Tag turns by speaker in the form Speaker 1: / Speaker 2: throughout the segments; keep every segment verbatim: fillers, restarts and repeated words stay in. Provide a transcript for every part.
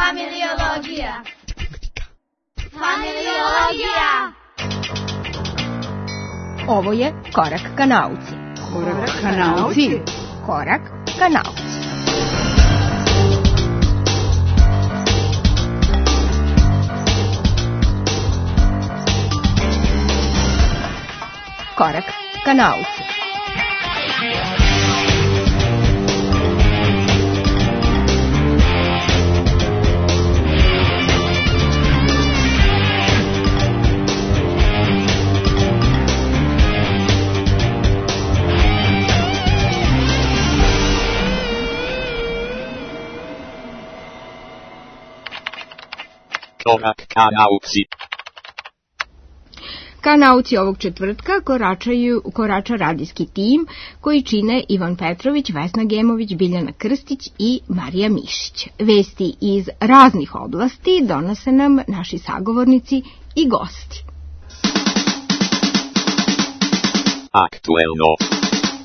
Speaker 1: Familiologija. Familiologija.
Speaker 2: Ovo je Korak ka nauci.
Speaker 3: Korak ka nauci.
Speaker 2: Korak ka nauci. Korak ka nauci.
Speaker 4: Korak ka nauci.
Speaker 2: Ka nauci ovog četvrtka koračaju, korača radijski tim koji čine Ivan Petrović, Vesna Gemović, Biljana Krstić i Marija Mišić. Vesti iz raznih oblasti donose nam naši sagovornici i gosti.
Speaker 4: Aktuelno.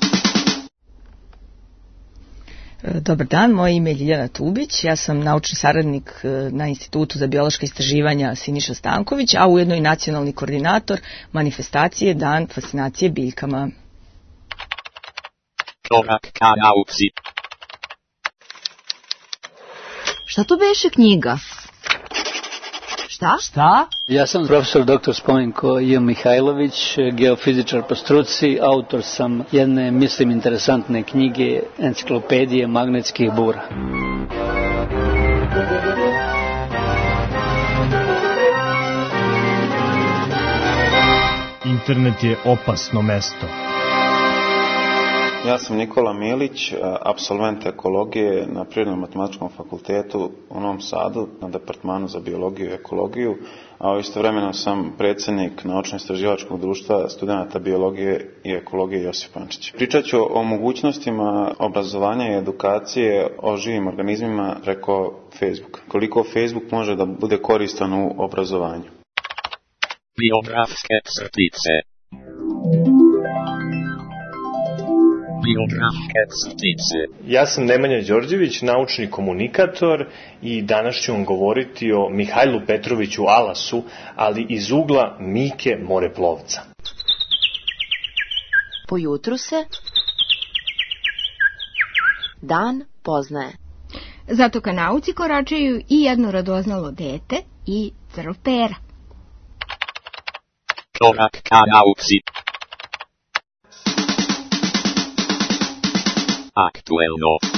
Speaker 5: Dobar dan, moje ime je Ljiljana Tubić, ja sam naučni saradnik na Institutu za biološka istraživanja Siniša Stanković, a ujedno i nacionalni koordinator manifestacije Dan fascinacije biljkama.
Speaker 4: Korak ka nauci.
Speaker 3: Šta to beše knjiga? Šta?
Speaker 6: Šta?
Speaker 7: Ja sam profesor doktor Spomenko J. Mihajlović, geofizičar po struci, autor sam jedne, mislim, interesantne knjige Enciklopedije magnetskih bura.
Speaker 6: Internet je opasno mesto.
Speaker 8: Ja sam Nikola Milić, apsolvent ekologije na Prirodno-matematičkom fakultetu u Novom Sadu na departmanu za biologiju i ekologiju, a istovremeno sam predsjednik naučno-istraživačkog društva studenata biologije i ekologije Josip Pančić. Pričat ću o mogućnostima obrazovanja i edukacije o živim organizmima preko Facebooka. Koliko Facebook može da bude koristan u obrazovanju.
Speaker 4: Biografske crtice. Biografske crtice.
Speaker 9: Ja sam Nemanja Đorđević, naučni komunikator i danas ću vam govoriti o Mihajlu Petroviću Alasu, ali iz ugla Mike moreplovca.
Speaker 3: Po jutru se dan poznaje.
Speaker 2: Zato ka nauci koračaju i jedno radoznalo dete i crv pera.
Speaker 4: Korak ka nauci. Aktuelno.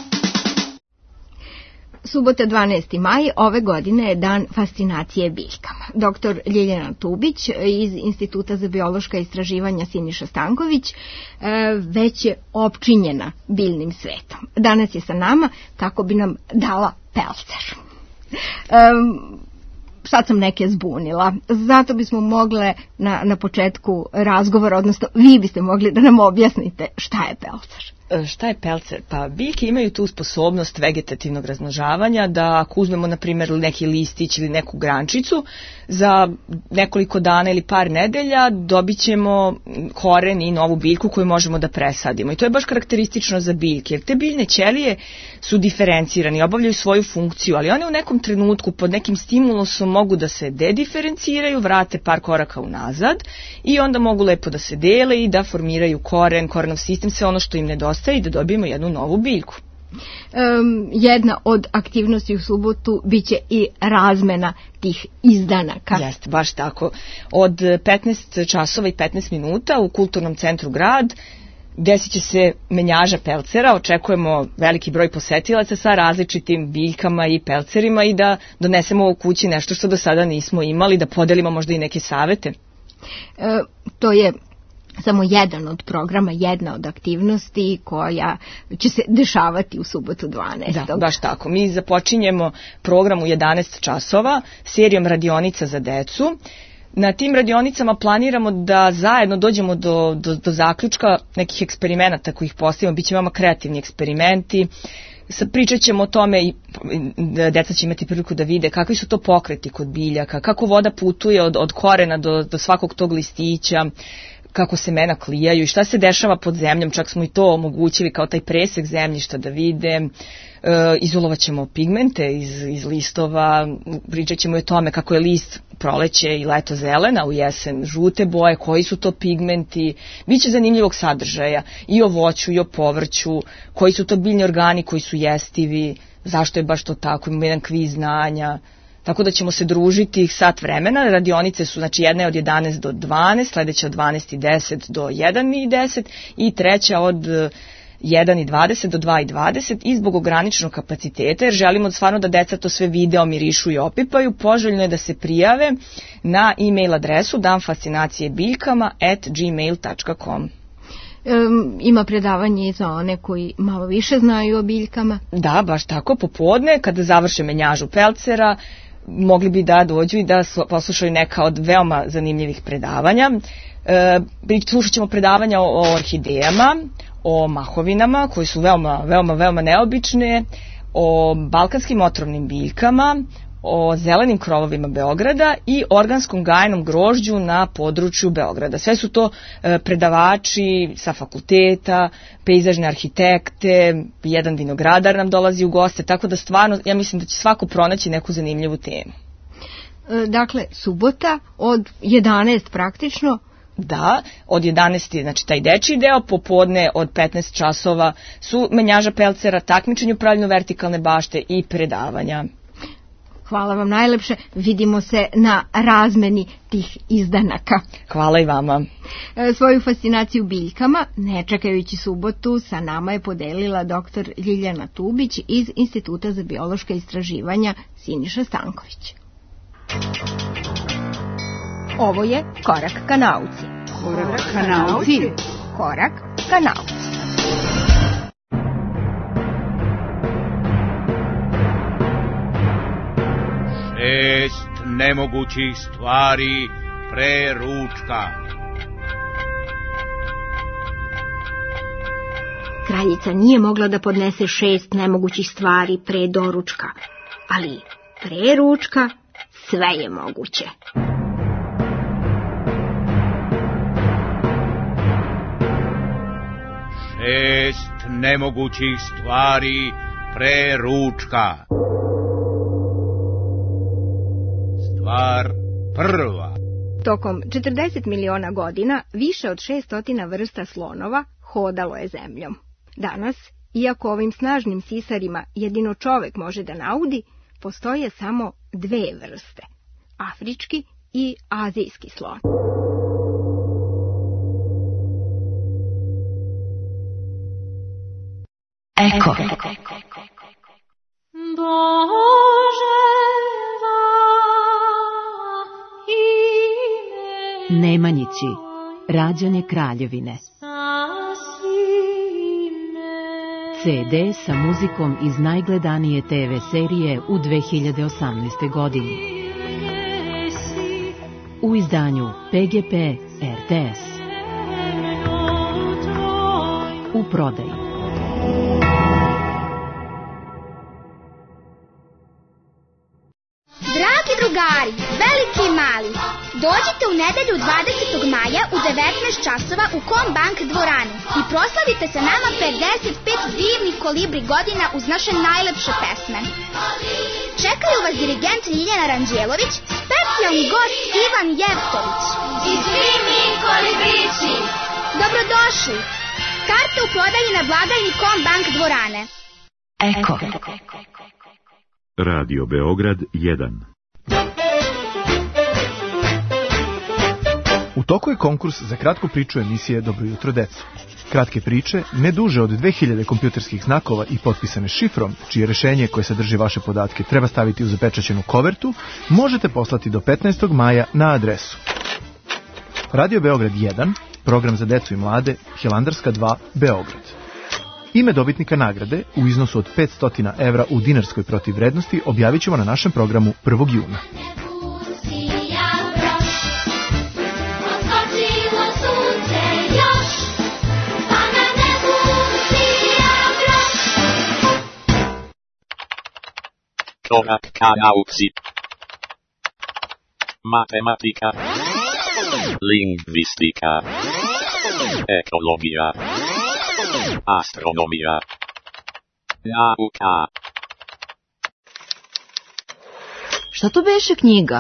Speaker 2: Subota dvanaesti maj ove godine je Dan fascinacije biljkama. Doktor Ljiljana Tubić iz Instituta za biološka istraživanja Siniša Stanković već je opčinjena biljnim svetom. Danas je sa nama kako bi nam dala pelcer. Um, Sad sam neke zbunila, zato bismo mogle na, na početku razgovora, odnosno vi biste mogli da nam objasnite šta je pelcer.
Speaker 5: Šta je pelcer? Pa biljke imaju tu sposobnost vegetativnog razmnožavanja da ako uzmemo na primjer neki listić ili neku grančicu, za nekoliko dana ili par nedelja dobit ćemo koren i novu biljku koju možemo da presadimo. I to je baš karakteristično za biljke, jer te biljne ćelije su diferencirane i obavljaju svoju funkciju, ali one u nekom trenutku pod nekim stimulusom mogu da se dediferenciraju, vrate par koraka unazad i onda mogu lepo da se dele i da formiraju koren, korenov sistem, sve ono što im nedostaje i da dobijemo jednu novu biljku.
Speaker 2: Um, jedna od aktivnosti u subotu biće i razmena tih izdanaka.
Speaker 5: Jeste, baš tako. Od petnaest časova i petnaest minuta u Kulturnom centru Grad desit će se menjaža pelcera, očekujemo veliki broj posetilaca sa različitim biljkama i pelcerima i da donesemo u kući nešto što do sada nismo imali, da podelimo možda i neke savete.
Speaker 2: E, to je samo jedan od programa, jedna od aktivnosti koja će se dešavati u subotu dvanaestog.
Speaker 5: Da, baš tako. Mi započinjemo program u jedanaest časova serijom radionica za decu. Na tim radionicama planiramo da zajedno dođemo do, do, do zaključka nekih eksperimenata kojih postavimo. Biće veoma kreativni eksperimenti. Pričat ćemo o tome i deca će imati priliku da vide kakvi su to pokreti kod biljaka, kako voda putuje od, od korena do, do svakog tog listića, kako semena klijaju i šta se dešava pod zemljom, čak smo i to omogućili kao taj presek zemljišta da vide. E, izolovat ćemo pigmente iz, iz listova, pričat ćemo i o tome kako je list proleće i leto zelena, u jesen žute boje, koji su to pigmenti, biće zanimljivog sadržaja i o voću i o povrću, koji su to biljni organi koji su jestivi, zašto je baš to tako, imamo jedan kviz znanja. Tako da ćemo se družiti sat vremena. Radionice su, znači jedna je od jedanaest do dvanaest, sledeća od dvanaest i deset do jedan i deset i treća od jedan i dvadeset do dva i dvadeset i zbog ograničenog kapaciteta, jer želimo stvarno da deca to sve vide, omirišu i opipaju, poželjno je da se prijave na e-mail adresu danfascinacijebiljkama at gmail dot com.
Speaker 2: Um, ima predavanje za one koji malo više znaju o biljkama.
Speaker 5: Da, baš tako, popodne, kada završe menjažu Pelcera, mogli bi da dođu i da poslušaju neka od veoma zanimljivih predavanja. E, slušat ćemo predavanja o, o orhidejama, o mahovinama, koji su veoma, veoma, veoma neobične, o balkanskim otrovnim biljkama, o zelenim krovovima Beograda i organskom gajenom grožđu na području Beograda. Sve su to e, predavači sa fakulteta, pejzažne arhitekte, jedan vinogradar nam dolazi u goste, tako da stvarno ja mislim da će svako pronaći neku zanimljivu temu.
Speaker 2: E, dakle, subota od jedanaest praktično.
Speaker 5: Da, od jedanaest je znači taj dečiji deo, popodne od petnaest časova su menjaža Pelcera, takmičenje u pravljenju vertikalne bašte i predavanja.
Speaker 2: Hvala vam najlepše, vidimo se na razmeni tih izdanaka.
Speaker 5: Hvala i vama.
Speaker 2: E, svoju fascinaciju biljkama, ne čekajući subotu, sa nama je podelila doktor Ljiljana Tubić iz Instituta za biološka istraživanja Siniša Stanković. Ovo je Korak ka nauci.
Speaker 3: Korak ka nauci.
Speaker 2: Korak ka nauci.
Speaker 1: Šest nemogućih stvari pre ručka.
Speaker 2: Kraljica nije mogla da podnese šest nemogućih stvari pre doručka, ali pre ručka sve je moguće.
Speaker 1: Šest nemogućih stvari pre ručka. Stvar prva.
Speaker 2: Tokom četrdeset miliona godina više od šesnaest vrsta slonova hodalo je zemljom. Danas, iako ovim snažnim sisarima jedino čovek može da naudi, postoje samo dve vrste, afrički i azijski slon.
Speaker 3: Eko. Nemanjići, rađanje kraljevine. ce de sa muzikom iz najgledanije te ve serije u dve hiljade osamnaestoj. godini. U izdanju pe ge pe er te es. U prodaji.
Speaker 10: Dragi drugari, veliki i mali, dođite u nedelju dvadesetog maja u devetnaest časova u Kombank dvoranu i proslavite sa nama pedeset pet divnih kolibri godina uz naše najlepše pesme. Čekaju vas dirigent Ljiljana Ranđelović, specijalni gost Ivan Jevtović. I svi mi kolibrići. Dobrodošli. Karte u prodaji na blagajni Kombank dvorane.
Speaker 3: Eko.
Speaker 11: Radio Beograd jedan.
Speaker 6: U toku je konkurs za kratku priču emisije Dobro jutro deco. Kratke priče, ne duže od dve hiljade kompjuterskih znakova i potpisane šifrom, čije rešenje koje sadrži vaše podatke treba staviti u zapečaćenu kovertu, možete poslati do petnaestog maja na adresu Radio Beograd jedan, program za decu i mlade, Hilandarska dva, Beograd. Ime dobitnika nagrade u iznosu od petsto evra u dinarskoj protivvrednosti objavit ćemo na našem programu prvog juna.
Speaker 4: Korak ka nauci. Matematika. Lingvistika. Ekologija. Astronomija. Nauka.
Speaker 11: Šta to beše knjiga?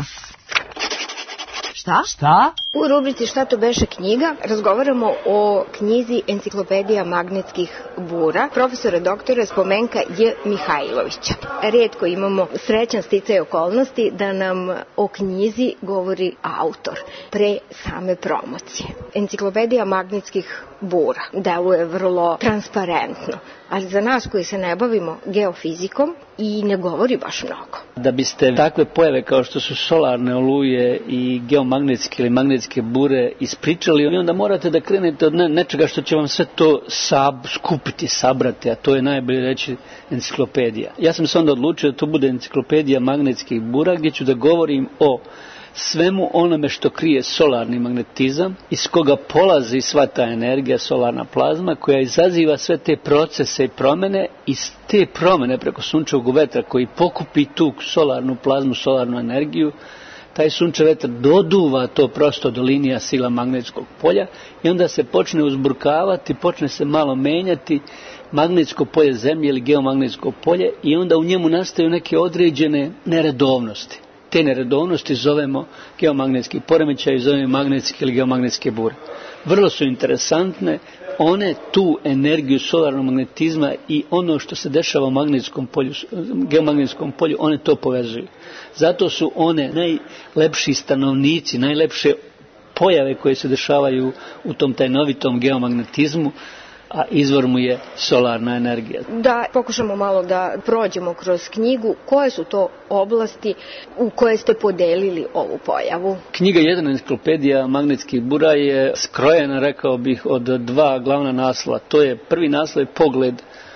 Speaker 11: Šta?
Speaker 12: Šta?
Speaker 2: U rubrici Šta to beše knjiga razgovaramo o knjizi Enciklopedija magnetskih bura profesora doktora Spomenka J. Mihajlovića. Rijetko imamo srećan sticaj okolnosti da nam o knjizi govori autor pre same promocije. Enciklopedija magnetskih bura deluje vrlo transparentno, ali za nas koji se ne bavimo geofizikom i ne govori baš mnogo.
Speaker 7: Da biste takve pojave kao što su solarne oluje i geomagnetske ili magnetske bure ispričali, i onda morate da krenete od nečega što će vam sve to sab, skupiti, sabrati, a to je najbolje reći enciklopedija. Ja sam se onda odlučio da to bude enciklopedija magnetskih bura, gdje ću da govorim o svemu onome što krije solarni magnetizam, iz koga polazi sva ta energija, solarna plazma, koja izaziva sve te procese i promene, i te promene preko sunčevog vetra koji pokupi tu solarnu plazmu, solarnu energiju, taj sunčev vetar doduva to prosto do linija sila magnetskog polja i onda se počne uzburkavati, počne se malo menjati magnetsko polje zemlje ili geomagnetsko polje i onda u njemu nastaju neke određene neredovnosti. Te neredovnosti zovemo geomagnetski poremećaj, zovemo magnetske ili geomagnetske bure. Vrlo su interesantne, one tu energiju solarnog magnetizma i ono što se dešava u magnetskom polju, geomagnetskom polju, one to povezuju. Zato su one najlepši stanovnici, najlepše pojave koje se dešavaju u tom tajnovitom geomagnetizmu, a izvor mu je solarna energija.
Speaker 2: Da pokušamo malo da prođemo kroz knjigu, koje su to oblasti u koje ste podelili ovu pojavu?
Speaker 7: Knjiga jedan enciklopedija magnetskih bura je skrojena, rekao bih, od dva glavna naslova. To je prvi naslov je Pogled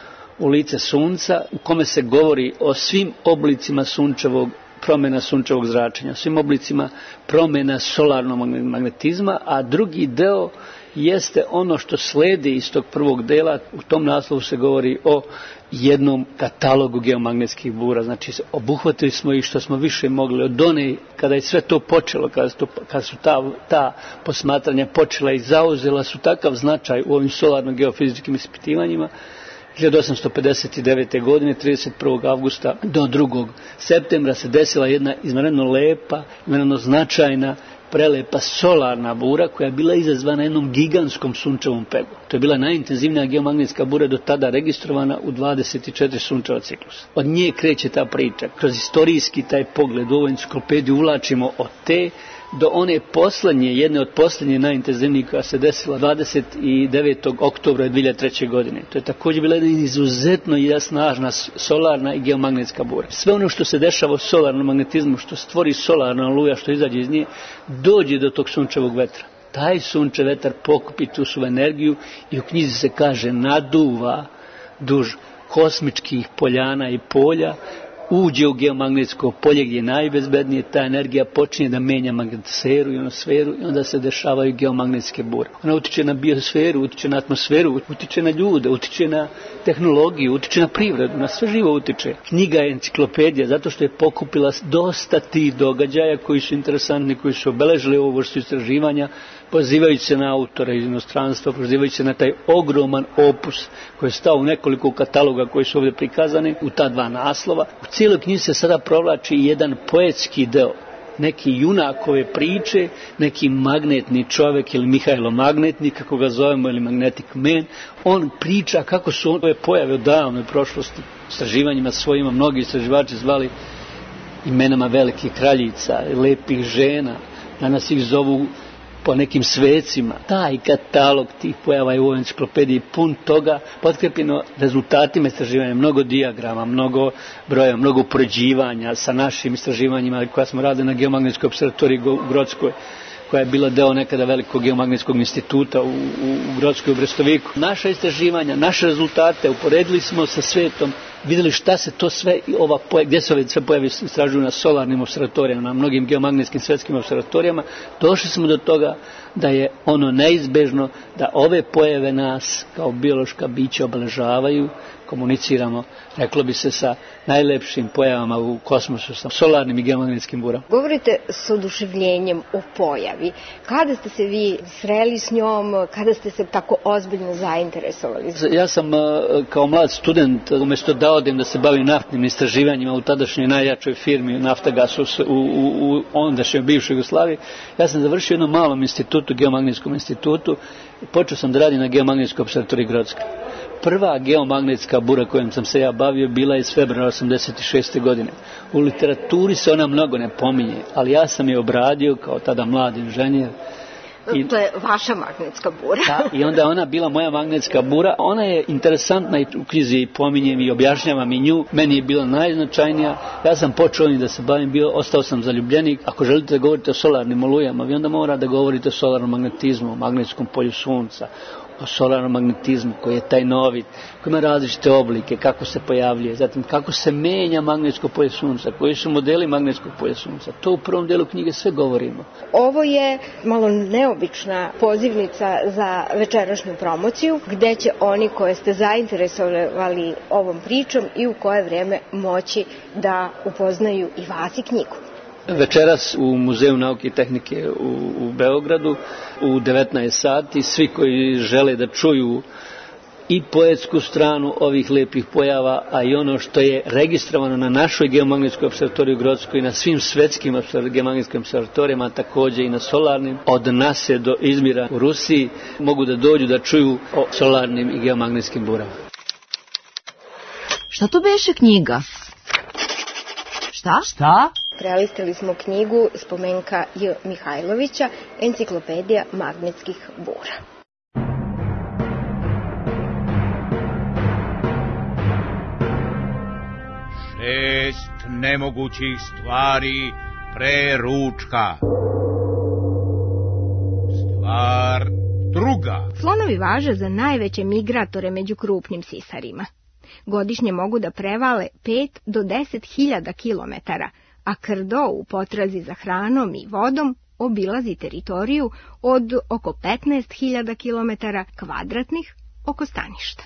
Speaker 7: u lice sunca, u kome se govori o svim oblicima sunčevog promjena sunčevog zračenja, svim oblicima promjena solarnog magnetizma, a drugi deo jeste ono što sledi iz tog prvog dela. U tom naslovu se govori o jednom katalogu geomagnetskih bura. Znači, obuhvatili smo ih što smo više mogli od one, kada je sve to počelo, kada su, to, kada su ta, ta posmatranja počela i zauzela su takav značaj u ovim solarno-geofizičkim ispitivanjima. hiljadu osamsto pedeset devete. godine, trideset prvog avgusta do drugog septembra se desila jedna izvanredno lepa, izvanredno značajna, prelepa solarna bura koja je bila izazvana jednom gigantskom sunčevom pegom. To je bila najintenzivnija geomagnetska bura do tada registrovana u dvadeset četiri sunčeva ciklusa. Od nje kreće ta priča. Kroz istorijski taj pogled u ovu enciklopediju uvlačimo od te do one poslednje, jedne od poslednje najintenzivnijih koja se desila dvadeset devetog oktobra dve hiljade treće. godine. To je također bila jedna izuzetno snažna solarna i geomagnetska bura. Sve ono što se dešava u solarnom magnetizmu, što stvori solarna oluja, što izađe iz nje, dođe do tog sunčevog vetra. Taj sunčev vetar pokupi tu svu energiju i u knjizi se kaže naduva duž kosmičkih poljana i polja, uđe u geomagnetsko polje gdje je najbezbednije, ta energija počinje da menja magnetosferu i ionosferu i onda se dešavaju geomagnetske bure. Ona utiče na biosferu, utiče na atmosferu, utiče na ljude, utiče na tehnologiju, utiče na privredu, na sve živo utiče. Knjiga je enciklopedija zato što je pokupila dosta tih događaja koji su interesantni, koji su obeležili ovu vrstu istraživanja, pozivajući se na autore iz inostranstva, pozivajući se na taj ogroman opus koji je stao u nekoliko kataloga koji su ovdje prikazani u ta dva naslova. U cijeloj knjizi se sada provlači jedan poetski deo, neki junakove priče, neki magnetni čovjek ili Mihajlo Magnetnik, kako ga zovemo, ili Magnetic Man. On priča kako su ove pojave od davnoj prošlosti, istraživanjima svojima, mnogi istraživači zvali imenama velikih kraljica, lepih žena, danas ih zovu po nekim svecima. Taj katalog tih pojava je u ovoj enciklopediji pun toga, potkrepljeno rezultatima istraživanja, mnogo dijagrama, mnogo broja, mnogo upoređivanja sa našim istraživanjima koja smo radili na Geomagnetskoj observatoriji u Grockoj, koja je bila deo nekada velikog geomagnetskog instituta u, u, u Grockoj, u Brestoviku. Naša istraživanja, naše rezultate uporedili smo sa svetom, vidjeli šta se to sve, ova pojav, gdje se ove sve pojavi istražuju na solarnim observatorijama, na mnogim geomagnetskim svetskim observatorijama, došli smo do toga da je ono neizbežno da ove pojave nas kao biološka bića obeležavaju, komuniciramo, reklo bi se, sa najlepšim pojavama u kosmosu, sa solarnim i geomagnetskim burama.
Speaker 2: Govorite s oduševljenjem o pojavi. Kada ste se vi sreli s njom, kada ste se tako ozbiljno zainteresovali?
Speaker 7: Ja sam kao mlad student, umjesto da odem da se bavim naftnim istraživanjima u tadašnjoj najjačoj firmi Naftagasu u, u, u ondašnjoj bivšoj Jugoslaviji, ja sam završio jednom malom institutu, geomagnetskom institutu, i počeo sam da radim na geomagnetskoj opservatoriji Grocka. Prva geomagnetska bura kojom sam se ja bavio bila je iz februara osamdeset šeste godine. U literaturi se ona mnogo ne pominje, ali ja sam je obradio kao tada mlad inženjer.
Speaker 2: I, to je vaša magnetska bura.
Speaker 7: Da, i onda ona bila moja magnetska bura. Ona je interesantna i u knjizi pominjem i objašnjavam i nju. Meni je bila najznačajnija. Ja sam počeo da se bavim, bio, ostao sam zaljubljenik. Ako želite da govorite o solarnim olujama, vi onda mora da govorite o solarnom magnetizmu, o magnetskom polju sunca, o solarnom magnetizmu koji je tajnovit, koji ima različite oblike, kako se pojavljuje, zatim kako se menja magnetsko polje sunca, koji su modeli magnetskog polja sunca. To u prvom delu knjige sve govorimo.
Speaker 2: Ovo je malo neobična pozivnica za večerašnju promociju, gde će oni koje ste zainteresovali ovom pričom i u koje vrijeme moći da upoznaju i vas i knjigu.
Speaker 7: Večeras u Muzeju nauke i tehnike u, u Beogradu u devetnaest sati svi koji žele da čuju i poetsku stranu ovih lepih pojava, a i ono što je registrovano na našoj geomagnetskoj opservatoriji u Grockoj i na svim svetskim geomagnetskim opservatorijama, također i na solarnim, od Nase do Izmira u Rusiji, mogu da dođu da čuju o solarnim i geomagnetskim burama.
Speaker 11: Šta to beše knjiga? Šta?
Speaker 2: Šta? Prelistali smo knjigu Spomenka J. Mihajlovića, Enciklopedija magnetskih bura.
Speaker 1: Šest nemogućih stvari pre ručka. Stvar druga.
Speaker 2: Slonovi važe za najveće migratore među krupnim sisarima. Godišnje mogu da prevale pet do deset hiljada kilometara, a krdo u potrazi za hranom i vodom obilazi teritoriju od oko petnaest hiljada kilometara kvadratnih oko staništa.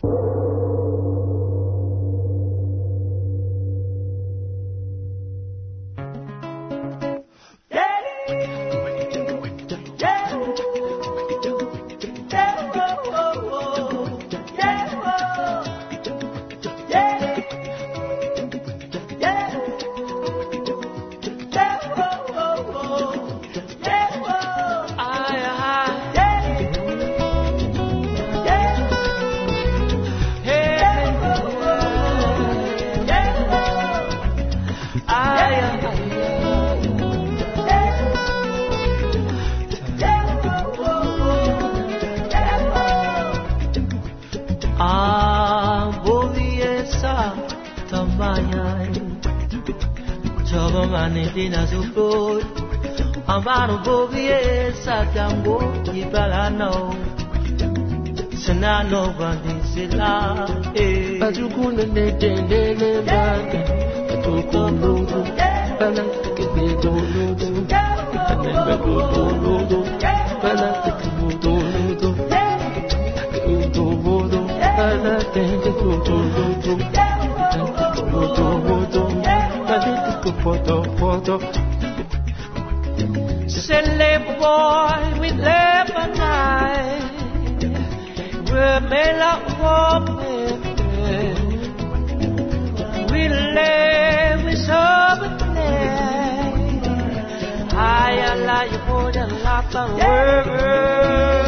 Speaker 12: Dina zuko amaro bovie satango ibalano sanano bandisela e ajukuna ne dende ne bande tukulu bana ke do do do bana do do do bana do do do do do do bana dende do do do do do do photo photo silly boy with Lebanon remela woman we live with something I like you more than lots of words.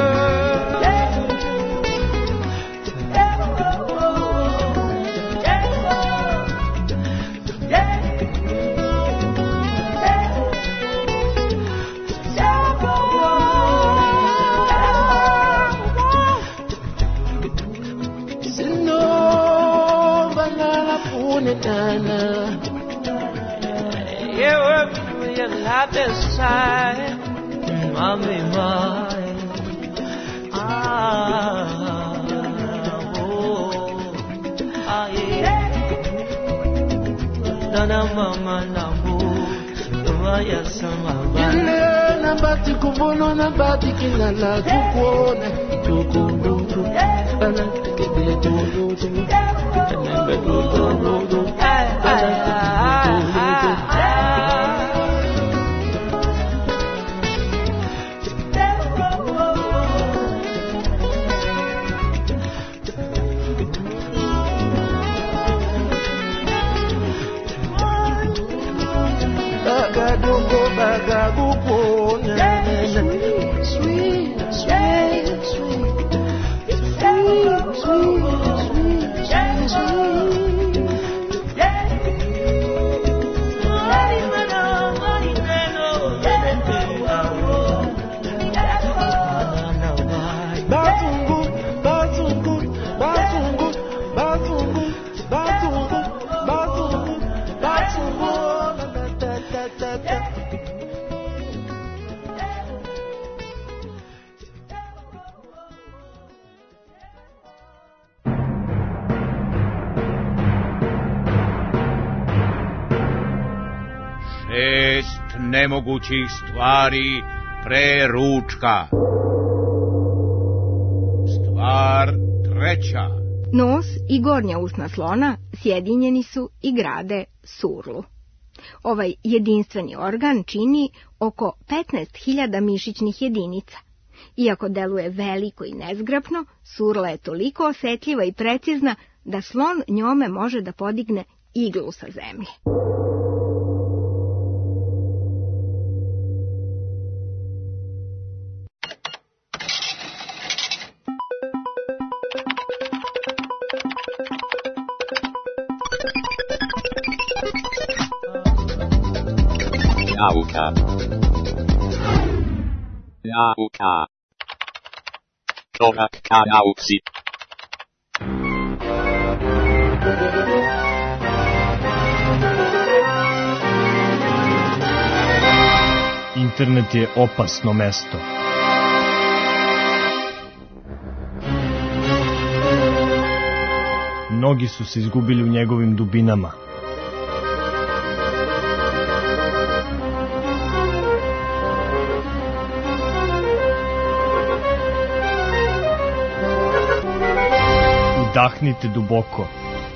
Speaker 12: You work for your life this time, mommy, mine. Ah, oh, ah, yeah. Nana, mama, namu, tumaya sama. Yule nabati kubono nabati kinala tukone, tukundu, bana kide tukundu.
Speaker 1: Šest nemogućih stvari pre ručka. Stvar treća.
Speaker 2: Nos i gornja usna slona sjedinjeni su i grade surlu. Ovaj jedinstveni organ čini oko petnaest hiljada mišićnih jedinica. Iako deluje veliko i nezgrapno, surla je toliko osetljiva i precizna da slon njome može da podigne iglu sa zemlje.
Speaker 4: Nauka. Nauka. Korak ka nauci.
Speaker 13: Internet je opasno mesto. Mnogi su se izgubili u njegovim dubinama. Udahnite duboko.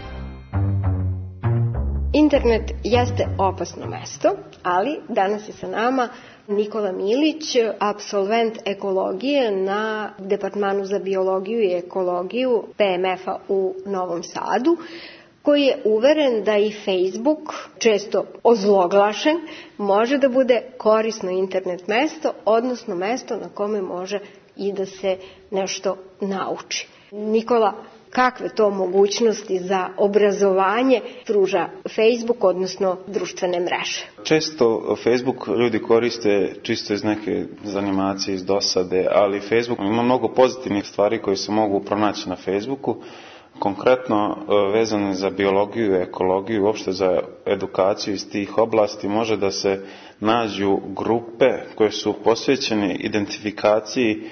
Speaker 2: Internet jeste opasno mesto, ali danas je sa nama Nikola Milić, apsolvent ekologije na Departmanu za biologiju i ekologiju P M F-a u Novom Sadu, koji je uveren da i Facebook, često ozloglašen, može da bude korisno internet mesto, odnosno mesto na kome može i da se nešto nauči. Nikola, kakve to mogućnosti za obrazovanje pruža Facebook, odnosno društvene mreže?
Speaker 8: Često Facebook ljudi koriste čisto iz neke zanimacije, iz dosade, ali Facebook ima mnogo pozitivnih stvari koje se mogu pronaći na Facebooku, konkretno vezane za biologiju, ekologiju, uopšte za edukaciju iz tih oblasti. Može da se nađu grupe koje su posvećene identifikaciji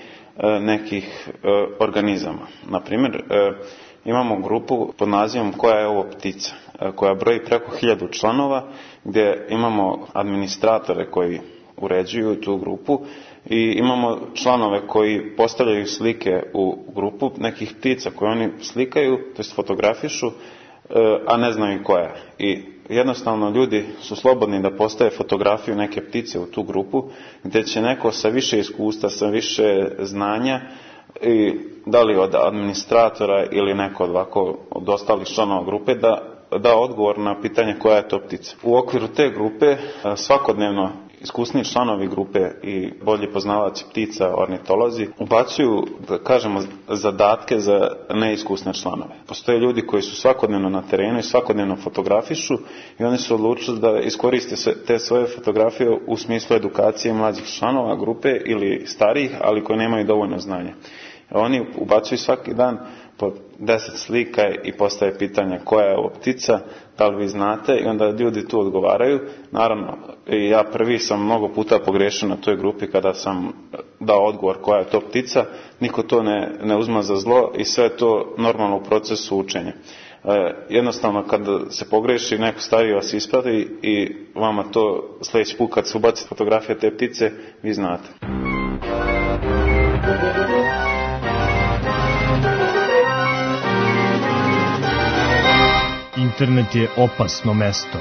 Speaker 8: nekih organizama. Naprimjer, imamo grupu pod nazivom Koja je ovo ptica, koja broji preko hiljadu članova, gdje imamo administratore koji uređuju tu grupu i imamo članove koji postavljaju slike u grupu nekih ptica koje oni slikaju, to jest fotografišu, a ne znaju koja. I jednostavno ljudi su slobodni da postave fotografiju neke ptice u tu grupu, gdje će neko sa više iskustva, sa više znanja, i da li od administratora ili neko od, ovako, od ostalih članova grupe, da da odgovor na pitanje koja je to ptica. U okviru te grupe svakodnevno iskusni članovi grupe i bolji poznavači ptica, ornitolozi, ubacuju, da kažemo, zadatke za neiskusne članove. Postoje ljudi koji su svakodnevno na terenu i svakodnevno fotografišu i oni su odlučili da iskoriste te svoje fotografije u smislu edukacije mlađih članova grupe ili starijih, ali koji nemaju dovoljno znanja. Oni ubacuju svaki dan po deset slika i postave pitanja koja je ovo ptica, da li vi znate, i onda ljudi tu odgovaraju. Naravno, ja prvi sam mnogo puta pogrešio na toj grupi kada sam dao odgovor koja je to ptica, niko to ne, ne uzma za zlo i sve je to normalno u procesu učenja. E, jednostavno, kad se pogreši, neko stariji vas isprati i vama to sljedeći put kad se ubaci fotografija te ptice, vi znate.
Speaker 13: Internet je opasno mesto.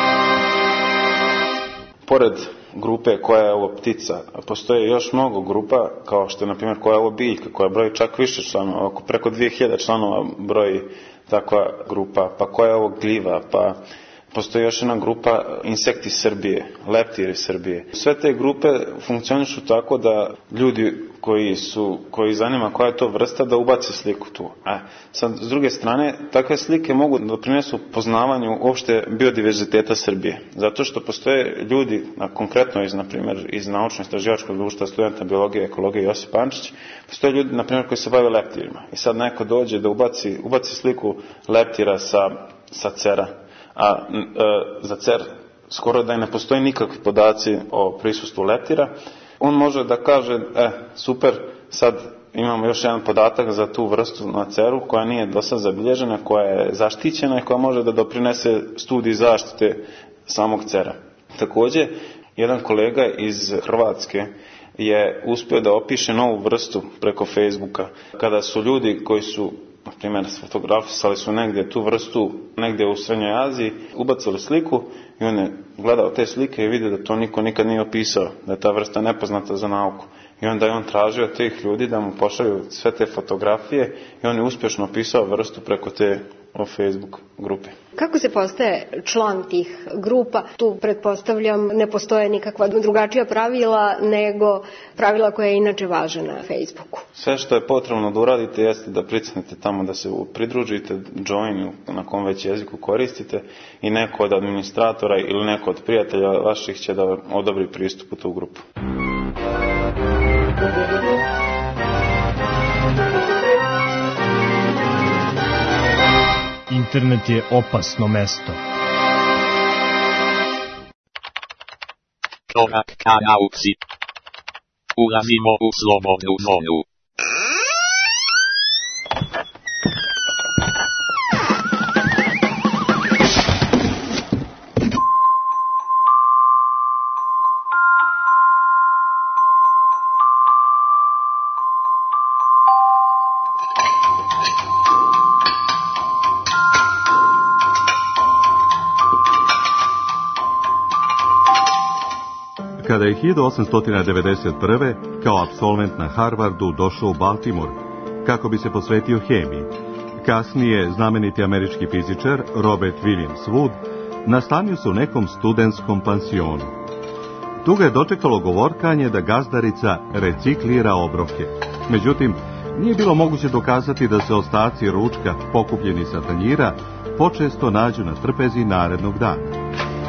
Speaker 8: Pored grupe koja je ovo ptica, postoje još mnogo grupa, kao što je, na primjer, koja je ovo biljka, koja broji čak više članova, oko preko dvije hiljade članova broji takva grupa, pa koja je ovo gljiva, pa postoji još jedna grupa insekti Srbije, leptiri Srbije. Sve te grupe funkcionišu tako da ljudi koji su, koji zanima koja je to vrsta, da ubace sliku tu. E, sad, s druge strane, takve slike mogu da doprinesu poznavanju uopšte biodiverziteta Srbije. Zato što postoje ljudi, a konkretno iz, na primjer, iz naučno-istraživačkog društva studenta biologije i ekologije Josip Pančić, postoje ljudi, na primjer, koji se bave leptirima. I sad neko dođe da ubaci, ubaci sliku leptira sa, sa cera. A e, za cer skoro da i ne postoji nikakvi podaci o prisustvu leptira, on može da kaže, e, super, sad imamo još jedan podatak za tu vrstu na ceru koja nije do sad zabilježena, koja je zaštićena i koja može da doprinese studiji zaštite samog cera. Također, jedan kolega iz Hrvatske je uspio da opiše novu vrstu preko Facebooka, kada su ljudi koji su, na primjer, fotografisali su negdje tu vrstu, negdje u Srednjoj Aziji, ubacili sliku i on je gledao te slike i vidio da to niko nikad nije opisao, da je ta vrsta nepoznata za nauku. I onda je on tražio tih ljudi da mu pošalju sve te fotografije i on je uspješno opisao vrstu preko te o Facebook grupe.
Speaker 14: Kako se postaje član tih grupa? Tu pretpostavljam ne postoje nikakva drugačija pravila nego pravila koja je inače važe na Facebooku.
Speaker 8: Sve što je potrebno da uradite jeste da pricnete tamo, da se pridružite joinu na kom već jeziku koristite i neko od administratora ili neko od prijatelja vaših će da odobri pristup u tu grupu.
Speaker 13: Internet je opasno mesto.
Speaker 4: Korak ka nauci. Ulazimo u slobodnu zonu.
Speaker 15: Kada je hiljadu osamsto devedeset prve. kao apsolvent na Harvardu došao u Baltimore kako bi se posvetio hemiji, kasnije znameniti američki fizičar Robert Williams Wood nastanio se u nekom studentskom pansionu. Tu ga je dočekalo govorkanje da gazdarica reciklira obroke. Međutim, nije bilo moguće dokazati da se ostaci ručka pokupljeni sa tanjira počesto nađu na trpezi narednog dana.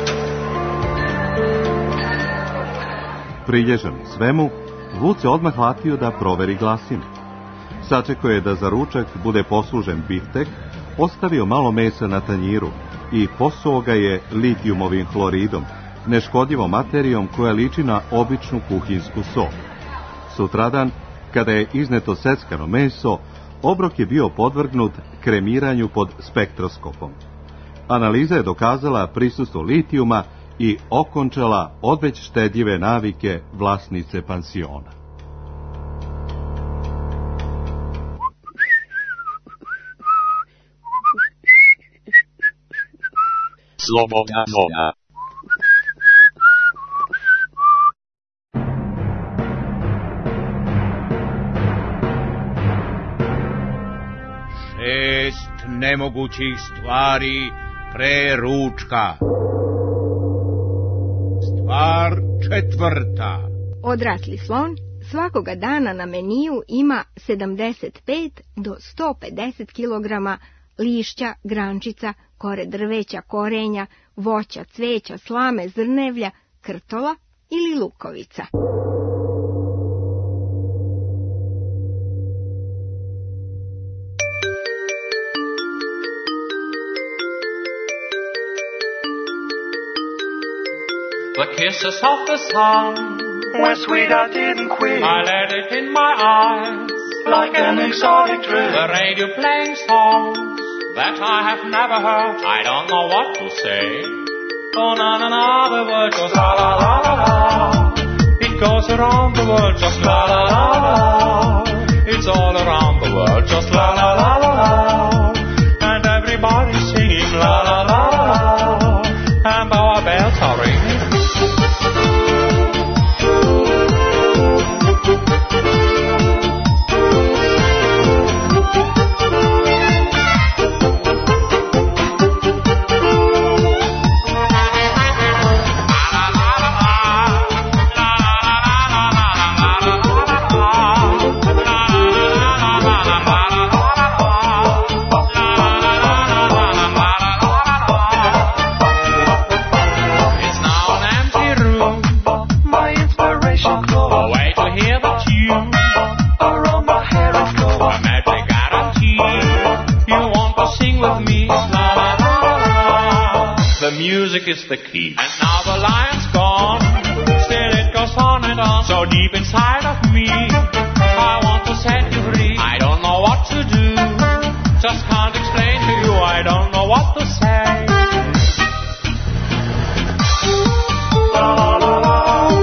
Speaker 15: Prilježan svemu, Wood se odmah hvatio da proveri glasinu. Sačekao je da za ručak bude poslužen biftek, ostavio malo mesa na tanjiru i posuo ga je litijumovim hloridom, neškodljivom materijom koja liči na običnu kuhinsku sol. Sutradan, kada je izneto seckano meso, obrok je bio podvrgnut kremiranju pod spektroskopom. Analiza je dokazala prisustvo litijuma i okončala odveć štedljive navike vlasnice pansiona.
Speaker 4: Slobodna zona.
Speaker 1: Šest nemogućih stvari pre ručka. Stvar četvrta.
Speaker 2: Odrasli slon svakoga dana na meniju ima sedamdeset pet do sto pedeset kilograma lišća, grančica, kore drveća, korenja, voća, cveća, slame, zrnevlja, krtola ili lukovica.
Speaker 16: The kisses of the sun were sweet, I didn't quit. I let it in my eyes like an exotic drink. The radio playing songs that I have never heard. I don't know what to say. Oh na na na, the word goes la la la la la. It goes around the world just la la la la. It's all around the world just la la la la la. And everybody's singing la la. The music is the key. And now the lion's gone, still it goes on and on. So deep inside of me, I want to set you free. I don't know what to do, just can't explain to you. I don't know what to say. La la la la.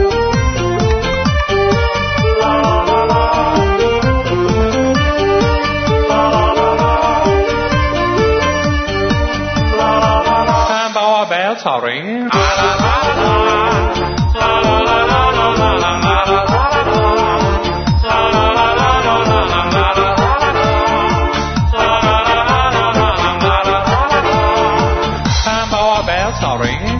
Speaker 16: Bells are ringing. La la la la la la la la la la la la and our bells are ringing.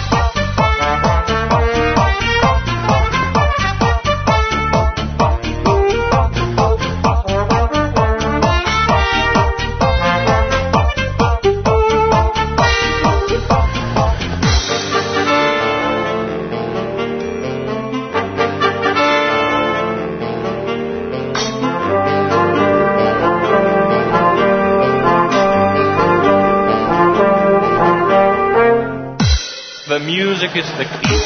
Speaker 16: The music is the key.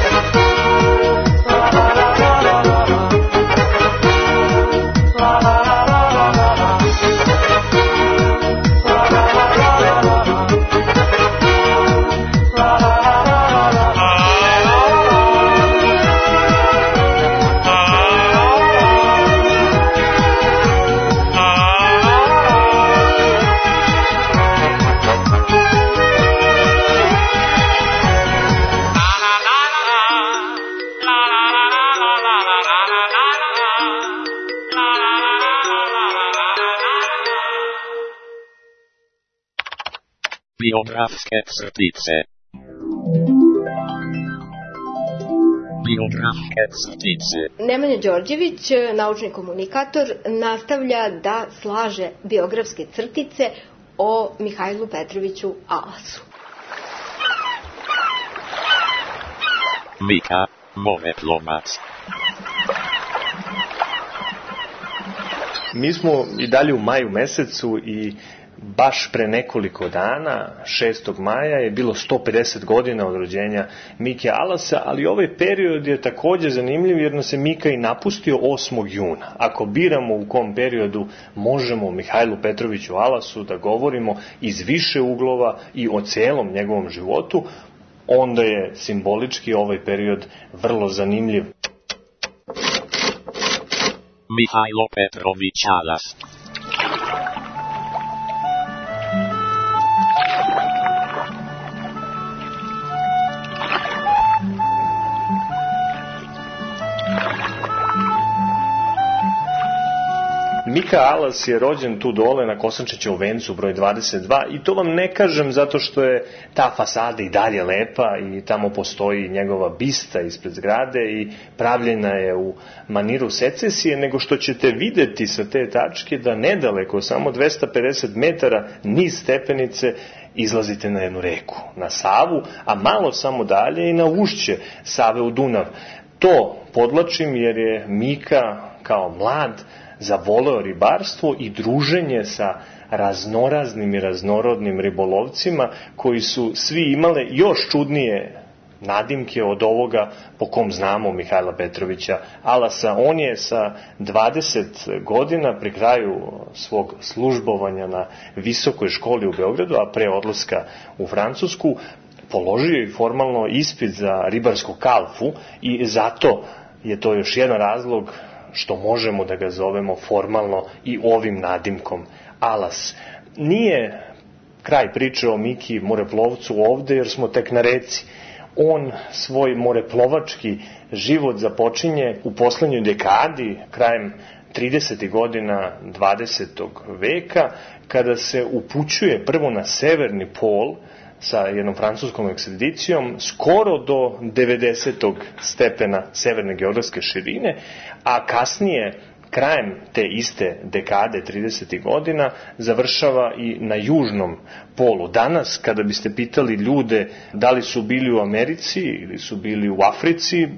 Speaker 4: Biografske crtice. Biografske crtice.
Speaker 14: Nemanja Đorđević, naučni komunikator, nastavlja da slaže biografske crtice o Mihajlu Petroviću Alasu.
Speaker 4: Mika, moretlovac.
Speaker 9: Mi smo i dalje u maju mesecu i baš pre nekoliko dana, šestog maja, je bilo sto pedeset godina od rođenja Mike Alasa, ali ovaj period je također zanimljiv jer nas je Mika i napustio osmog juna. Ako biramo u kom periodu možemo o Mihajlu Petroviću Alasu da govorimo iz više uglova i o celom njegovom životu, onda je simbolički ovaj period vrlo zanimljiv.
Speaker 4: Mihajlo Petrović Alas.
Speaker 9: Mika Alas je rođen tu dole na Kosančićevom vencu broj dvadeset dva i to vam ne kažem zato što je ta fasada i dalje lepa i tamo postoji njegova bista ispred zgrade i pravljena je u maniru secesije, nego što ćete videti sa te tačke da nedaleko, samo dvesta pedeset metara niz stepenice, izlazite na jednu reku, na Savu, a malo samo dalje i na ušće Save u Dunav. To podlačim jer je Mika kao mlad zavoleo ribarstvo i druženje sa raznoraznim i raznorodnim ribolovcima koji su svi imale još čudnije nadimke od ovoga po kom znamo Mihajla Petrovića Alasa. On je sa dvadeset godina pri kraju svog službovanja na visokoj školi u Beogradu, a pre odlaska u Francusku, položio i formalno ispit za ribarsku kalfu i zato je to još jedan razlog što možemo da ga zovemo formalno i ovim nadimkom Alas. Nije kraj priče o Miki moreplovcu ovde jer smo tek na reci. On svoj moreplovački život započinje u poslednjoj dekadi, krajem tridesetih godina dvadesetog veka, kada se upućuje prvo na severni pol sa jednom francuskom ekspedicijom skoro do devedesetog stepena severne geografske širine, a kasnije, krajem te iste dekade tridesetih godina, završava i na južnom polu. Danas, kada biste pitali ljude da li su bili u Americi ili su bili u Africi,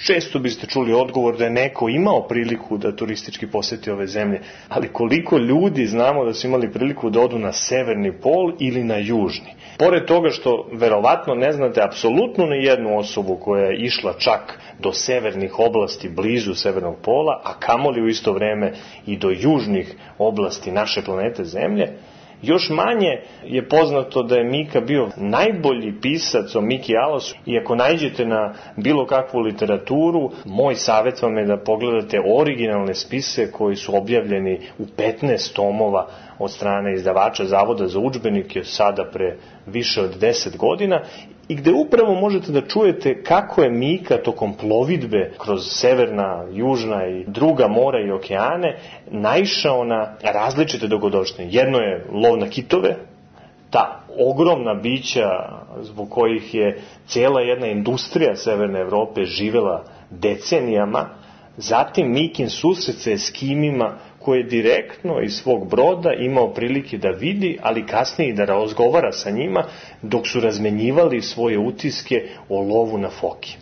Speaker 9: često biste čuli odgovor da je neko imao priliku da turistički poseti ove zemlje, ali koliko ljudi znamo da su imali priliku da odu na severni pol ili na južni. Pored toga što verovatno ne znate apsolutno ni jednu osobu koja je išla čak do severnih oblasti blizu severnog pola, a kamoli u isto vreme i do južnih oblasti naše planete Zemlje, još manje je poznato da je Mika bio najbolji pisac o Miki Alasu i ako naiđete na bilo kakvu literaturu, moj savjet vam je da pogledate originalne spise koji su objavljeni u petnaest tomova od strane izdavača Zavoda za udžbenike sada pre više od deset godina i gde upravo možete da čujete kako je Mika tokom plovidbe kroz severna, južna i druga mora i okeane naišao na različite dogodovštine. Jedno je lov na kitove, ta ogromna bića zbog kojih je cijela jedna industrija Severne Evrope živela decenijama, zatim Mikin susret sa Eskimima koje je direktno iz svog broda imao prilike da vidi, ali kasnije i da razgovara sa njima dok su razmenjivali svoje utiske o lovu na foke.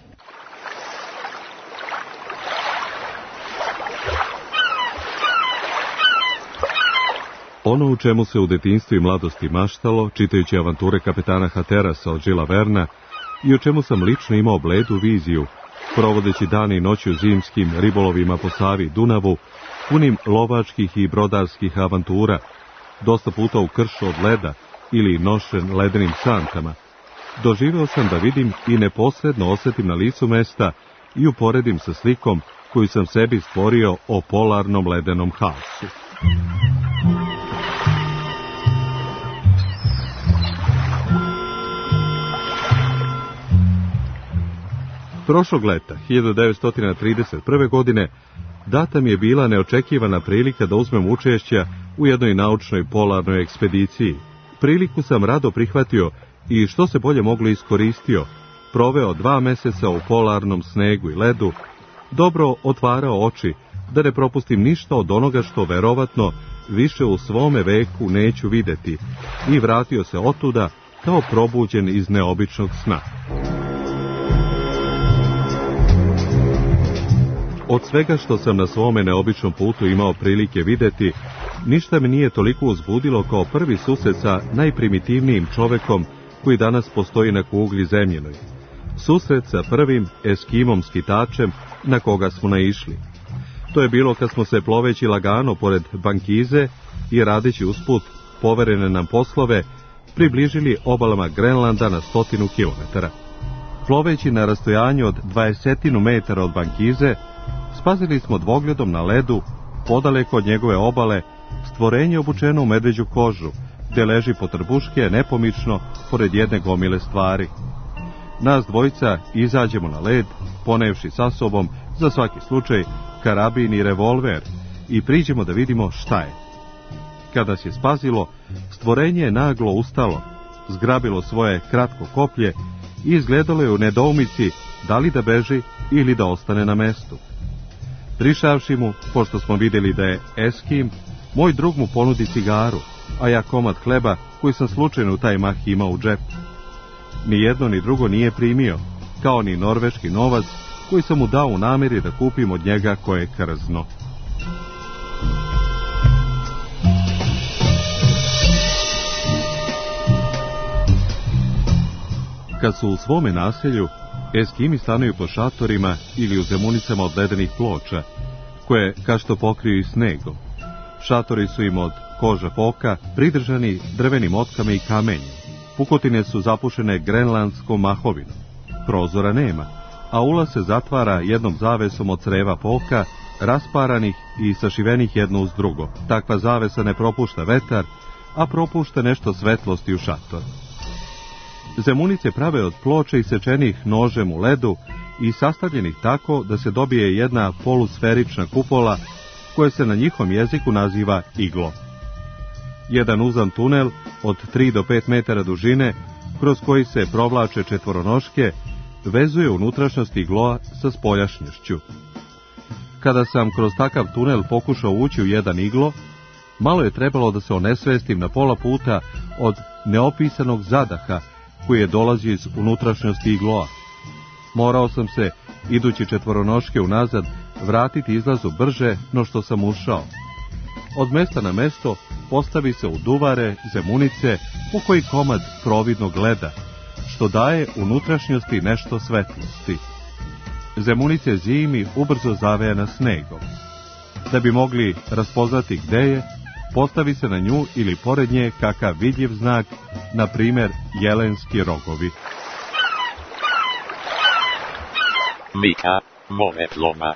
Speaker 15: Ono u čemu se u detinjstvu i mladosti maštalo, čitajući avanture kapetana Haterasa od Žila Verna i o čemu sam lično imao bledu viziju, provodeći dane i noći u zimskim ribolovima po Savi i Dunavu, punim lovačkih i brodarskih avantura, dosta puta u kršu od leda ili nošen ledenim santama, doživeo sam da vidim i neposredno osjetim na licu mesta i uporedim sa slikom koju sam sebi stvorio o polarnom ledenom haosu. Prošlog leta, hiljadu devetsto trideset prve. godine, data mi je bila neočekivana prilika da uzmem učešća u jednoj naučnoj polarnoj ekspediciji. Priliku sam rado prihvatio i što se bolje moglo iskoristio, proveo dva meseca u polarnom snegu i ledu, dobro otvarao oči da ne propustim ništa od onoga što verovatno više u svome veku neću videti i vratio se otuda kao probuđen iz neobičnog sna. Od svega što sam na svome neobičnom putu imao prilike videti, ništa me nije toliko uzbudilo kao prvi susret sa najprimitivnijim čovekom koji danas postoji na kugli zemljenoj. Susret sa prvim Eskimom skitačem na koga smo naišli. To je bilo kad smo se ploveći lagano pored bankize i radeći usput poverene nam poslove približili obalama Grenlanda na stotinu kilometara. Ploveći na rastojanju od dvadesetinu metara od bankize, spazili smo dvogledom na ledu, podaleko od njegove obale, stvorenje obučeno u medveđu kožu, gde leži potrbuške nepomično pored jedne gomile stvari. Nas dvojica izađemo na led, ponevši sa sobom, za svaki slučaj, karabin i revolver, i priđemo da vidimo šta je. Kada se spazilo, stvorenje je naglo ustalo, zgrabilo svoje kratko koplje i izgledalo je u nedoumici da li da beži ili da ostane na mestu. Prišavši mu, pošto smo vidjeli da je Eskim, moj drug mu ponudi cigaru, a ja komad hleba koji sam slučajno u taj mah imao u džepu. Ni jedno ni drugo nije primio, kao ni norveški novac koji sam mu dao u namjeri da kupim od njega koje krzno. Kad su u svome naselju, Eskimi stanuju po šatorima ili u zemunicama od ledenih ploča, koje kašto pokriju i snegom. Šatori su im od koža foka pridržani drvenim motkama i kamenjem. Pukotine su zapušene grenlandskom mahovinom. Prozora nema, a ulaz se zatvara jednom zavesom od creva foka, rasparanih i sašivenih jedno uz drugo. Takva zavesa ne propušta vetar, a propušta nešto svetlosti u šator. Zemunice prave od ploča isečenih nožem u ledu i sastavljenih tako da se dobije jedna polusferična kupola koja se na njihovom jeziku naziva iglo. Jedan uzan tunel od tri do pet metara dužine, kroz koji se provlače četvoronoške, vezuje unutrašnjost igloa sa spoljašnjošću. Kada sam kroz takav tunel pokušao ući u jedan iglo, malo je trebalo da se onesvestim na pola puta od neopisanog zadaha koji je dolazio iz unutrašnjosti igloa. Morao sam se idući četvoronoške unazad, vratiti izlazu brže no što sam ušao. Od mesta na mesto postavi se u duvare, zemunice, u koji komad providno gleda, što daje unutrašnjosti nešto svetlosti. Zemunice zimi ubrzo zavejana snegom. Da bi mogli raspoznati gde je, postavi se na nju ili pored nje kakav vidljiv znak, na primjer jelenski rogovi.
Speaker 4: Mika, moretlomac.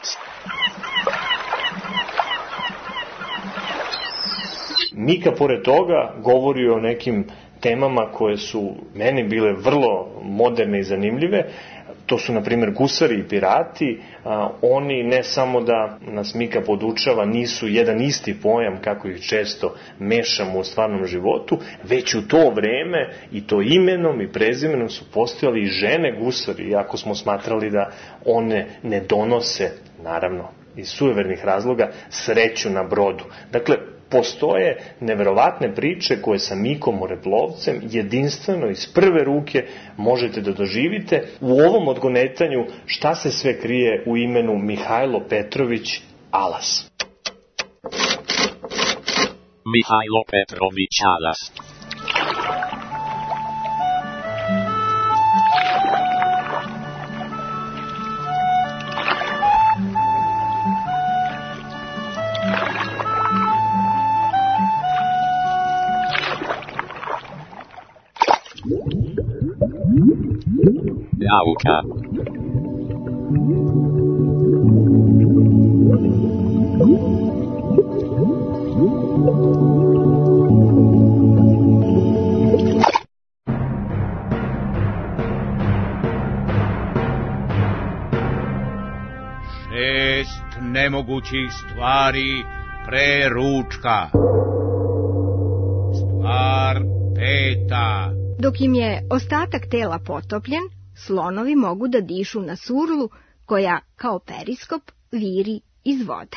Speaker 9: Mika, pored toga, govori o nekim temama koje su meni bile vrlo moderne i zanimljive. To su, na primjer, gusari i pirati. A, oni ne samo da nas Mika podučava, nisu jedan isti pojam kako ih često mešamo u stvarnom životu, već u to vreme i to imenom i prezimenom su postojali i žene gusari, iako smo smatrali da one ne donose, naravno, iz sujevernih razloga, sreću na brodu. Dakle, postoje neverovatne priče koje sa Mikom moreplovcem jedinstveno iz prve ruke možete da doživite u ovom odgonetanju šta se sve krije u imenu Mihajlo Petrović Alas.
Speaker 4: Mihajlo Petrović Alas. Nauka.
Speaker 1: Šest nemogućih stvari pre ručka. Stvar peta.
Speaker 2: Dok im je ostatak tela potopljen, slonovi mogu da dišu na surlu koja, kao periskop, viri iz vode.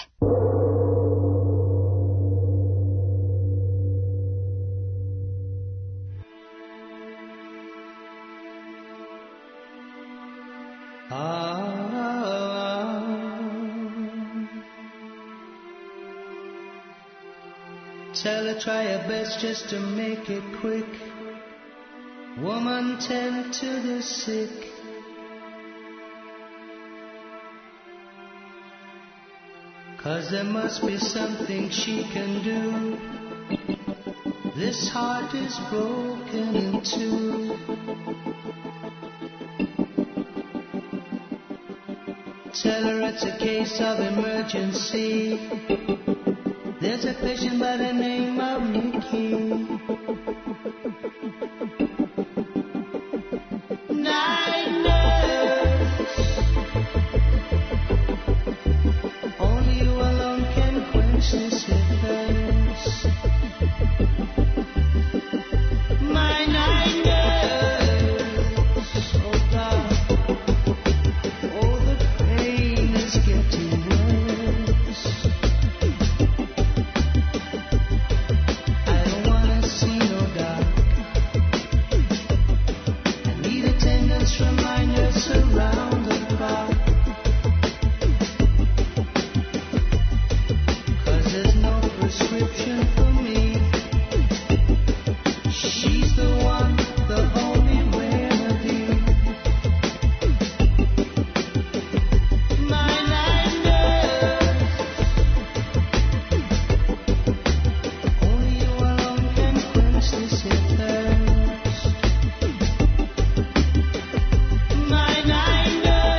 Speaker 17: Tell her try your best just to make it quick. Woman, tend to the sick. Cause there must be something she can do. This heart is broken in two. Tell her it's a case of emergency. There's a patient by the name of Mickey. Night nurse, only you alone can quench this thirst. My night nurse, oh God, oh the pain is getting worse. I don't wanna see no dark. I need attendance reminders around the clock. Cause there's no prescription for me. She's the one, the only remedy. My night nurse, only you alone can quench this thirst. My night nurse.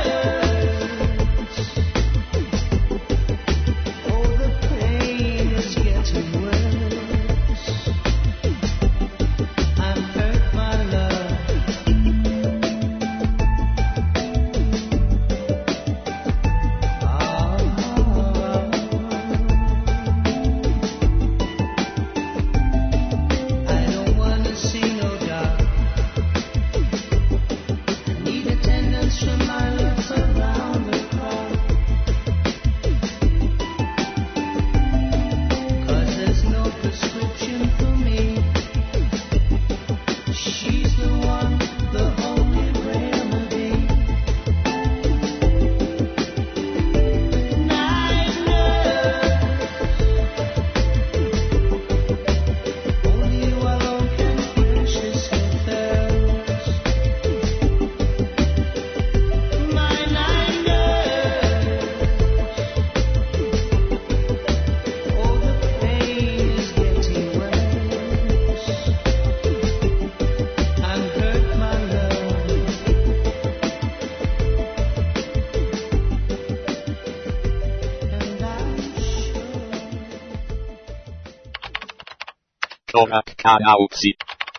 Speaker 4: Korak ka nauci.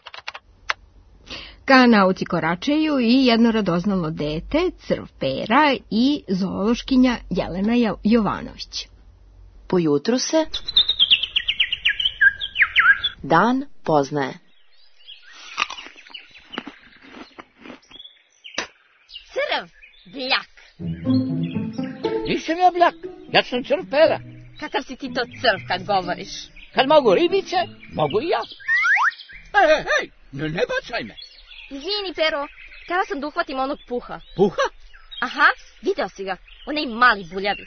Speaker 2: Ka nauci koračaju i jedno radoznalo dete, Crv Pera i zoološkinja Jelena Jovanović.
Speaker 11: Po jutru se dan poznaje.
Speaker 18: Crv, bljak.
Speaker 19: Nisam ja bljak, ja sam Crv Pera.
Speaker 18: Kakav si ti to crv kad govoriš?
Speaker 19: Kad mogu ribice, mogu i ja.
Speaker 20: Ej, ej, ne, ne bacaj me.
Speaker 18: Izvini, Pero, htjela sam da uhvatim onog puha.
Speaker 20: Puha?
Speaker 18: Aha, video si ga, onaj mali buljavi.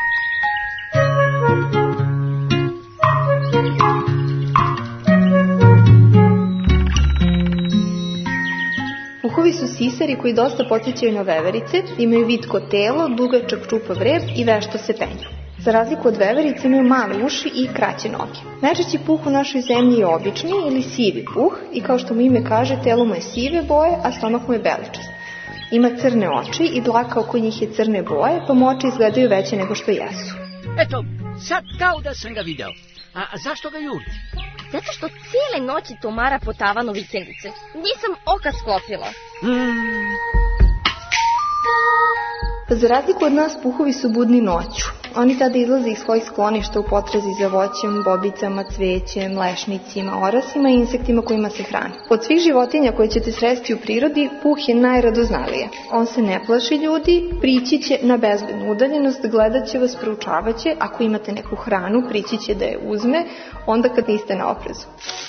Speaker 21: Puhovi su sisari koji dosta podsjećaju na veverice, imaju vitko telo, dugačak čupav rep i vešto se penju. Za razliku od veverice imaju male uši i kraće noge. Najčešći puh u našoj zemlji je obični ili sivi puh i kao što mu ime kaže, telo mu je sive boje, a stomak mu je beličast. Ima crne oči i dlaka oko njih je crne boje, pa mu oči izgledaju veće nego što jesu.
Speaker 19: Eto, sad kao da sam ga video. A, a zašto ga juriš?
Speaker 18: Zato što cijele noći tomara po tavanu vikendice. Nisam oka sklopila.
Speaker 19: Mm.
Speaker 21: Pa za razliku od nas, puhovi su budni noću. Oni tada izlaze iz svojih skloništa u potrazi za voćem, bobicama, cvećem, lešnicima, orasima i insektima kojima se hrani. Od svih životinja koje ćete sresti u prirodi, puh je najradoznalije. On se ne plaši ljudi, prići će na bezbednu udaljenost, gledat će vas, proučavat će, ako imate neku hranu, prići će da je uzme, onda kad niste na oprezu.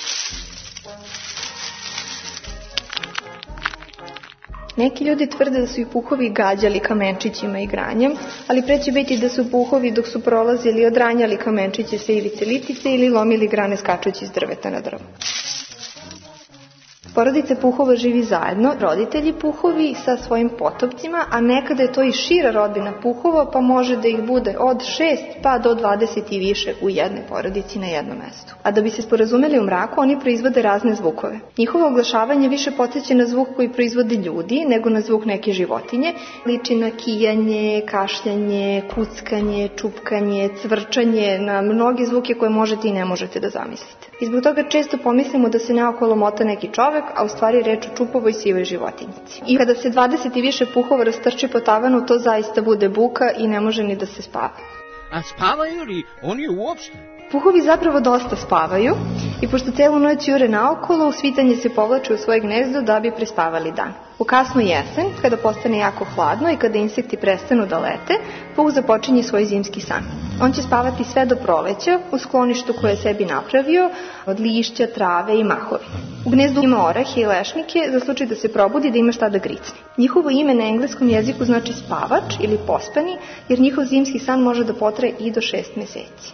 Speaker 21: Neki ljudi tvrde da su i puhovi gađali kamenčićima i granjem, ali pre će biti da su puhovi dok su prolazili odranjali kamenčiće sa ivice litice ili lomili grane skačući iz drveta na drvo. Porodica puhova živi zajedno, roditelji puhovi sa svojim potomcima, a nekada je to i šira rodbina puhova, pa može da ih bude od šest pa do dvadeset i više u jednoj porodici na jednom mestu. A da bi se sporazumeli u mraku, oni proizvode razne zvukove. Njihovo oglašavanje više podsjeća na zvuk koji proizvode ljudi nego na zvuk neke životinje. Liči na kijanje, kašljanje, kuckanje, čupkanje, cvrčanje, na mnoge zvuke koje možete i ne možete da zamislite. I zbog toga često pomislimo da se naokolo mota neki čovek, a u stvari reč o čupovoj sivoj životinjici. I kada se dvadeset i više puhova rastrči po tavanu, to zaista bude buka i ne može ni da se spava.
Speaker 19: A spavaju li oni uopšte?
Speaker 21: Puhovi zapravo dosta spavaju i pošto celu noć jure naokolo, u svitanje se povlače u svoje gnezdo da bi prespavali dan. U kasnu jesen, kada postane jako hladno i kada insekti prestanu da lete, puh započinje svoj zimski san. On će spavati sve do proleća u skloništu koje je sebi napravio od lišća, trave i mahovi. U gnezdu ima orahe i lešnike za slučaj da se probudi da ima šta da gricne. Njihovo ime na engleskom jeziku znači spavač ili pospani, jer njihov zimski san može da potraje i do šest meseci.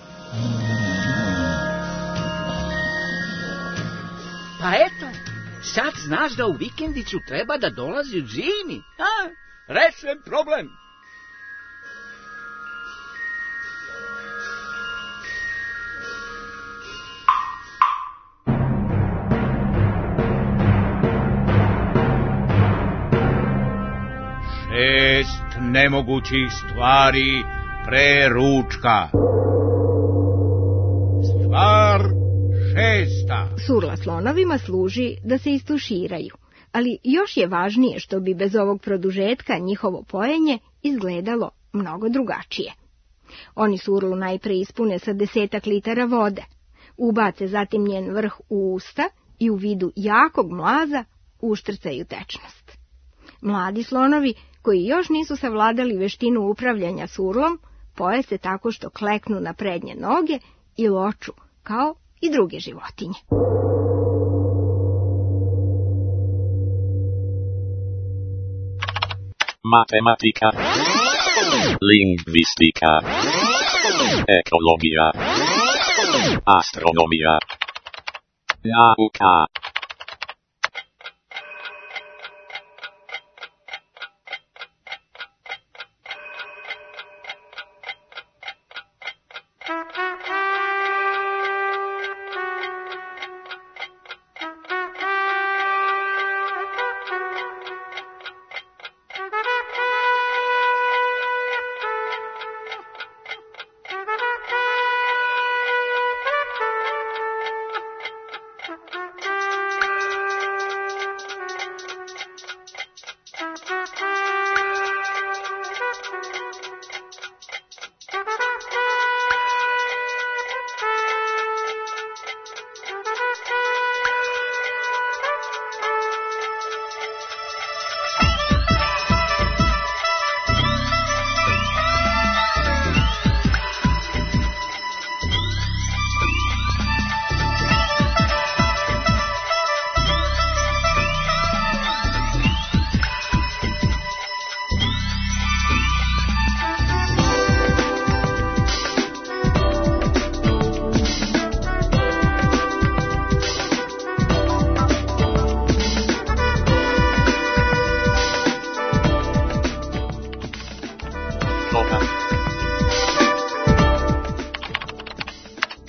Speaker 19: Pa eto, sad znaš da u vikendicu treba da dolazi zimi. A, rešen problem.
Speaker 1: Šest nemogućih stvari pre ručka. Stvar šesta.
Speaker 2: Surla slonovima služi da se istuširaju, ali još je važnije što bi bez ovog produžetka njihovo pojenje izgledalo mnogo drugačije. Oni surlu najpre ispune sa desetak litara vode, ubace zatim njen vrh u usta i u vidu jakog mlaza uštrcaju tečnost. Mladi slonovi, koji još nisu savladali veštinu upravljanja surlom, poje se tako što kleknu na prednje noge i loču, kao i druge životinje.
Speaker 4: Matematika, lingvistika, ekologija, astronomija, nauka.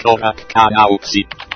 Speaker 4: Korak ka nauci.